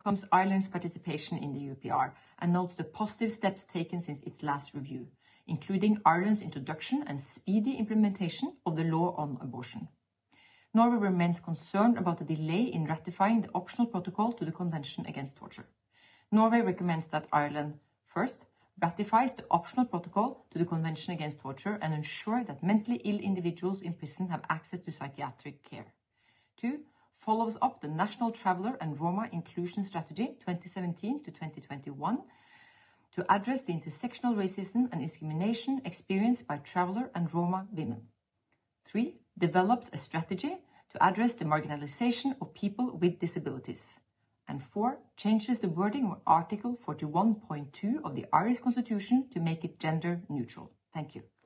welcomes Ireland's participation in the UPR and notes the positive steps taken since its last review, including Ireland's introduction and speedy implementation of the law on abortion. Norway remains concerned about the delay in ratifying the optional protocol to the Convention Against Torture. Norway recommends that Ireland, first, ratifies the optional protocol to the Convention Against Torture and ensure that mentally ill individuals in prison have access to psychiatric care. 2. Follows up the National Traveller and Roma Inclusion Strategy 2017 to 2021 to address the intersectional racism and discrimination experienced by traveller and Roma women. 3. Develops a strategy to address the marginalization of people with disabilities. And 4. Changes the wording of Article 41.2 of the Irish Constitution to make it gender neutral. Thank you.